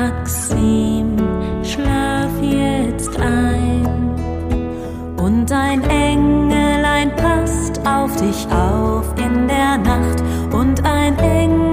Maxim, schlaf jetzt ein. Und ein Engelein passt auf dich auf in der Nacht. Und ein Engelein